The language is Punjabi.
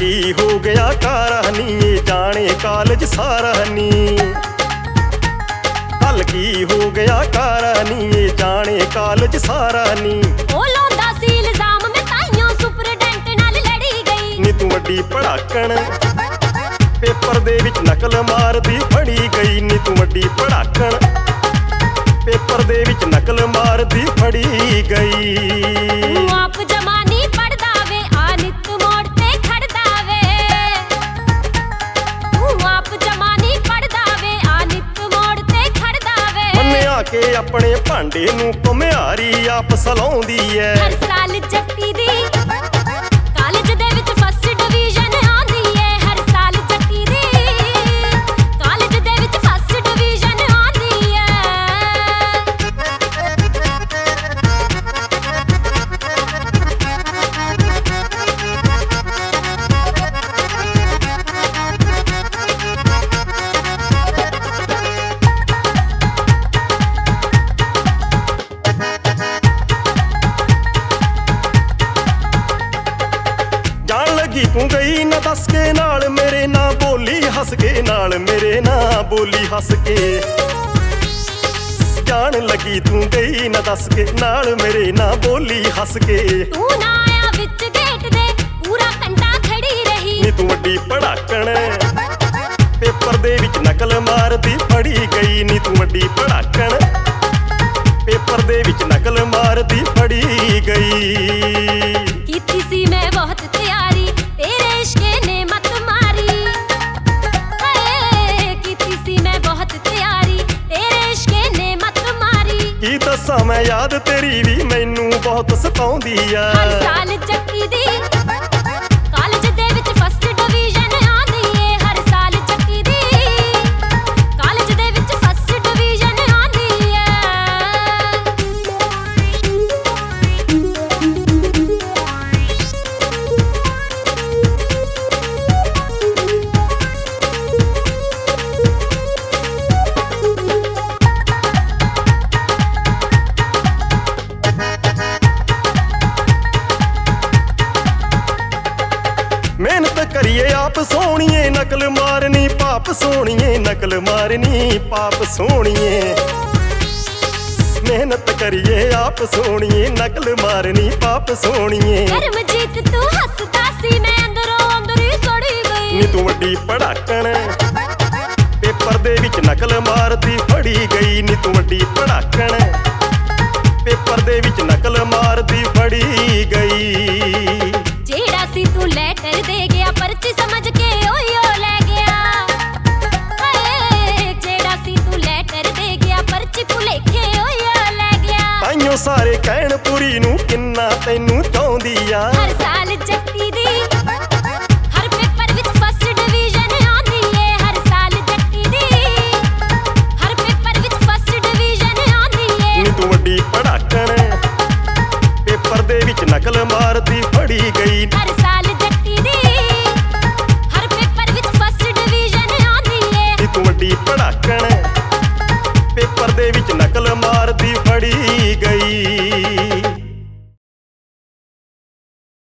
ਕੀ ਹੋ ਗਿਆ ਕਾਰਾ ਨੀ ਇਹ ਜਾਣੇ ਕਾਲਜ ਸਾਰਾ ਨੀ। ਕੱਲ ਕੀ ਹੋ ਗਿਆ ਕਾਰਾ ਨੀ ਇਹ ਜਾਣੇ ਕਾਲਜ ਸਾਰਾ ਨੀ। ਉਹ ਲਾਉਂਦਾ ਸੀ ਇਲਜ਼ਾਮ ਮੈਂ ਤਾਈਓ ਸੁਪਰਡੈਂਟ ਨਾਲ ਲੜੀ ਗਈ। ਨੀ ਤੂੰ ਵੱਡੀ ਪੜਾਕਣ ਪੇਪਰ ਦੇ ਵਿੱਚ ਨਕਲ ਮਾਰਦੀ ਫੜੀ ਗਈ। ਨੀ ਤੂੰ ਵੱਡੀ ਪੜਾਕਣ ਪੇਪਰ ਦੇ ਵਿੱਚ ਨਕਲ ਮਾਰਦੀ ਫੜੀ ਗਈ। ਤੂੰ ਆਪ ਜਮਾ ਨੀ ਪੜਦਾ ਵੇ ਆ ਨਿੱਤ ਮੋੜ ਤੇ ਖੜਦਾ ਵੇ। ਤੂੰ ਆਪ ਜਮਾ ਨੀ ਪੜਦਾ ਵੇ ਆ ਨਿੱਤ ਮੋੜ ਤੇ ਖੜਦਾ ਵੇ। ਮੰਨਿਆ ਕੇ ਆਪਣੇ ਭਾਂਡੇ ਨੂੰ ਘੁਮਿਆਰੀ ਆਪ ਸਲਾਉਂਦੀ ਐ। ਹਰ ਸਾਲ ਜੱਟੀ ਦੀ ਕਾਲਜ ਦੇ ਵਿੱਚ ਫਸਟ ਡਿਵੀਜ਼ਨ ਆਉਂਦੀ ਏ। ਹਰ ਸਾਲ ਜੱਟੀ ਦੀ ਕਾਲਜ ਦੇ ਵਿੱਚ ਫਸਟ ਡਿਵੀਜ਼ਨ ਆਉਂਦੀ ਏ। ਜਾਣ ਲੱਗੀ ਤੂੰ ਗਈ ਨਾ ਦੱਸ ਕੇ ਨਾਲ ਮੇਰੇ ਨਾ ਬੋਲੀ ਹੱਸ ਕੇ ਨਾਲ ਮੇਰੇ ਨਾ ਬੋਲੀ ਹੱਸ ਕੇ। ਜਾਣ ਲੱਗੀ ਤੂੰ ਗਈ ਨਾ ਦੱਸ ਕੇ ਨਾਲ ਮੇਰੇ ਨਾ ਬੋਲੀ ਹੱਸ ਕੇ। ਤੂੰ ਨਾ ਆਇਆ ਵਿੱਚ ਗੇਟ ਦੇ ਪੂਰਾ ਘੰਟਾ ਖੜੀ ਰਹੀ। ਨੀ ਤੂੰ ਵੱਡੀ ਪੜਾਕਣ ਪੇਪਰ ਦੇ ਵਿੱਚ ਨਕਲ ਮਾਰਦੀ ਫੜੀ ਗਈ। ਨੀ ਤੂੰ ਵੱਡੀ ਪੜਾਕਣ ਪੇਪਰ ਦੇ ਵਿੱਚ ਨਕਲ ਮਾਰਦੀ ਫੜੀ ਗਈ। ਕੀਤੀ ਸੀ ਮੈਂ ਬਹੁਤ ਤਿਆਰੀ ਤੇਰੇ ਇਸ਼ਕੇ ਨੇ ਮਤ ਮਾਰੀ। ਹਾਏ ਕੀਤੀ ਸੀ ਮੈਂ ਬਹੁਤ ਤਿਆਰੀ ਤੇਰੇ ਇਸ਼ਕੇ ਨੇ ਮਤ ਮਾਰੀ। ਕੀ ਦੱਸਾਂ ਮੈਂ ਯਾਦ ਤੇਰੀ ਵੀ ਮੈਨੂੰ ਬਹੁਤ ਸਤਾਉਂਦੀ ਆ। ਹਰ ਸਾਲ ਜੱਟੀ ਦੀ ਕਾਲਜ ਦੇ ਵਿੱਚ ਫਸਟ ਡਿਵੀਜ਼ਨ ਆਉਂਦੀ ਏ। ਹਰ ਸਾਲ ਜੱਟੀ ਦੀ ਕਾਲਜ ਦੇ ਵਿੱਚ ਫਸਟ ਡਿਵੀਜ਼ਨ ਆਉਂਦੀ ਏ। ਮਿਹਨਤ ਕਰੀਏ ਆਪ ਸੋਹਣੀਏ ਨਕਲ ਮਾਰਨੀ ਪਾਪ ਸੋਹਣੀਏ ਨਕਲ ਮਾਰਨੀ ਪਾਪ ਸੋਹਣੀਏ। ਮਿਹਨਤ ਕਰੀਏ ਆਪ ਸੋਹਣੀਏ ਨਕਲ ਮਾਰਨੀ ਪਾਪ ਸੋਹਣੀਏ। ਕਰਮਜੀਤ ਤੂੰ ਹੱਸਦਾ ਸੀ ਮੈਂ ਅੰਦਰੋਂ ਅੰਦਰੀ ਸੜੀ ਗਈ। ਨੀ ਤੂੰ ਵੱਡੀ ਪੜਾਕਣ ਪੇਪਰ ਦੇ ਵਿੱਚ ਨਕਲ ਮਾਰਦੀ ਫੜੀ ਗਈ। ਨੀ ਤੂੰ ਵੱਡੀ ਪੜਾਕਣ ਪੇਪਰ ਦੇ ਵਿੱਚ ਨਕਲ ਮਾਰਦੀ ਫੜੀ ਗਈ। ਜਿਹੜਾ ਸੀ ਤੂੰ ਲੈਟਰ ਦੇ ਗਿਆ ਪਰਚੀ ਸਮਝ ਕੇ ਓਯੋ ਲੈ ਗਿਆ। ਹਾਏ ਜਿਹੜਾ ਸੀ ਤੂੰ ਲੈਟਰ ਦੇ ਗਿਆ ਪਰਚੀ ਭੁਲੇਖੇ ਓਯੋ ਲੈ ਗਿਆ। ਤਾਈਓ ਸਾਰੇ ਕਹਿਣ ਪੁਰੀ ਨੂੰ ਕਿੰਨਾ ਤੈਨੂੰ ਚਾਹੁੰਦੀ ਆ। ਹਰ ਸਾਲ ਜੱਟੀ